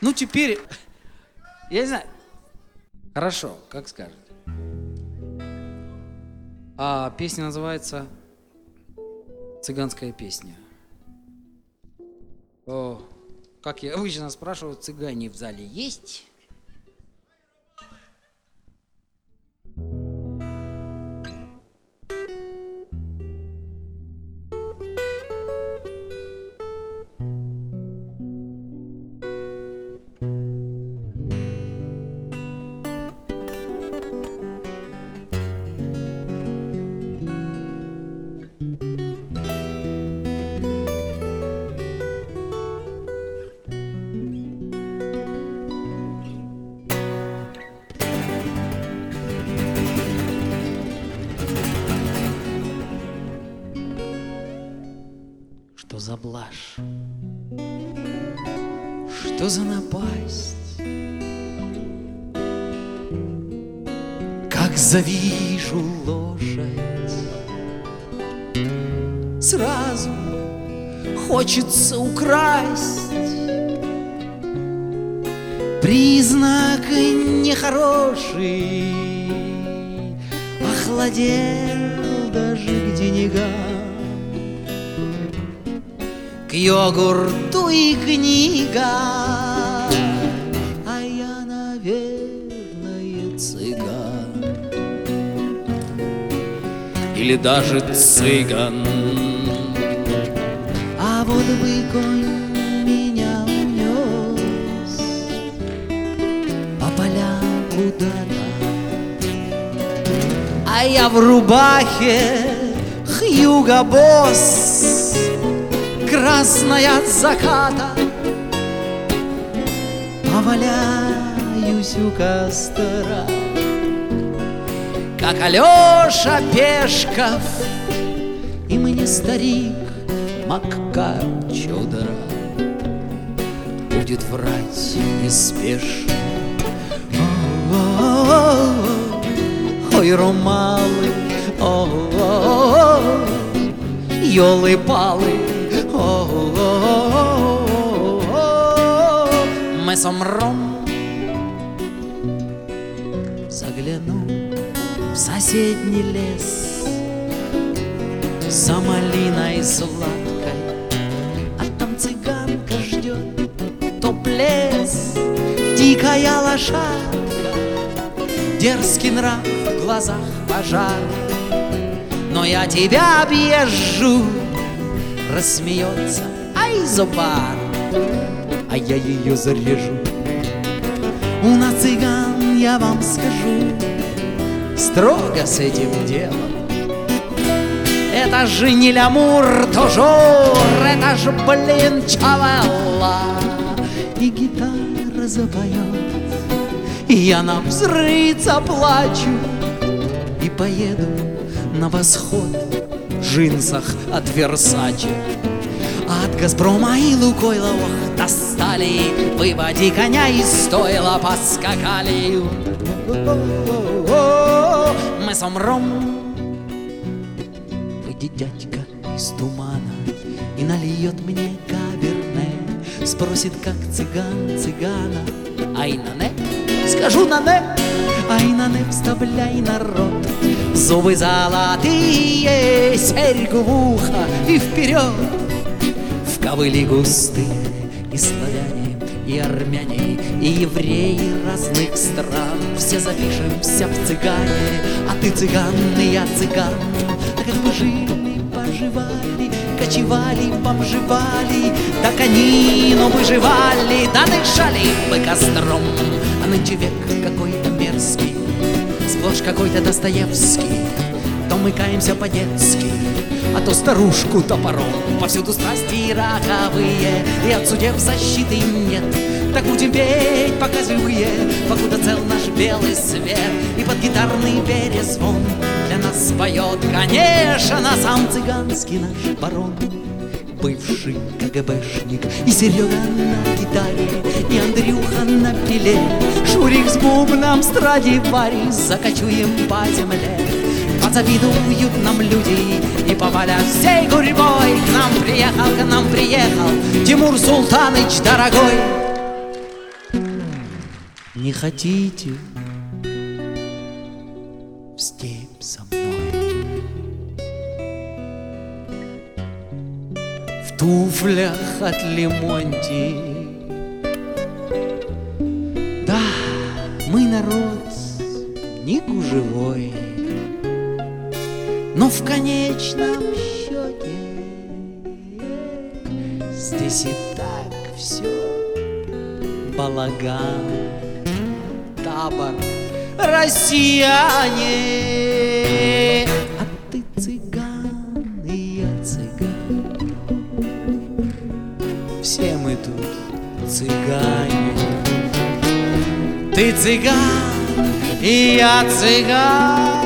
Ну, теперь, я не знаю. Хорошо, как скажете. А песня называется «Цыганская песня». О, как я обычно спрашиваю, цыгане в зале есть? Что за блажь? Что за напасть? Как завижу лошадь, сразу хочется украсть. Признак нехороший, охладел даже к деньгам, к йогурту и книгам. А я, наверное, цыган, или даже цыган. А вот бы конь меня унес по полям куда-то, а я в рубахе Хьюго Босс, красная от заката, поваляюсь у костра, как Алеша Пешков и мне старик Макар Чудра будет врать неспешно. Ой, ромалы, ёлы-палы, мы сомром. Загляну в соседний лес за малиной сладкой, а там цыганка ждет топлес. Дикая лошадка, дерзкий нрав, в глазах пожар. Но я тебя объезжу, рассмеется, ай, зубар, а я ее зарежу. У нас цыган, я вам скажу, строго с этим делом. Это же не лямур, то жур, это же, блин, чавелла. И гитара запоет, и я навзрыд заплачу, и поеду на восход в джинсах от Версаче. А от Газпрома и Лукойла, ох, достали, выводи коня из стойла, поскакали. Мы сомром. Выйдет дядька из тумана и нальет мне каберне, спросит, как цыган цыгана. Ай, на-не, скажу на-не, ай, на-не, вставляй, народ, зубы золотые, серьгу в ухо и вперед. В ковыли густые и славяне, и армяне, и евреи разных стран. Все запишемся в цыгане, а ты цыган, и я цыган. Так это мы жили, поживали, кочевали, бомжевали, да конину выживали, да дышали мы костром. А нынче век какой-то мерзкий, сплошь какой-то Достоевский. То мы каемся по-детски, а то старушку топором. Повсюду страсти раковые, и от судеб защиты нет. Так будем петь, пока живые, покуда цел наш белый свет. И под гитарный перезвон для нас поет, конечно, сам цыганский наш барон. Бывший КГБшник, и Серега на гитаре, и Андрюха на пиле. Шурик с бубном, Страдивари, закочуем по земле. Позавидуют нам люди, и повалят всей гурьбой. К нам приехал Тимур Султаныч дорогой. Не хотите в степь со мной? В туфлях от Лемонти. Да, мы народ не гужевой, но в конечном счете здесь и так все балаган. Табор россияне, а ты цыган, и я цыган. Все мы тут цыгане. Ты цыган, и я цыган.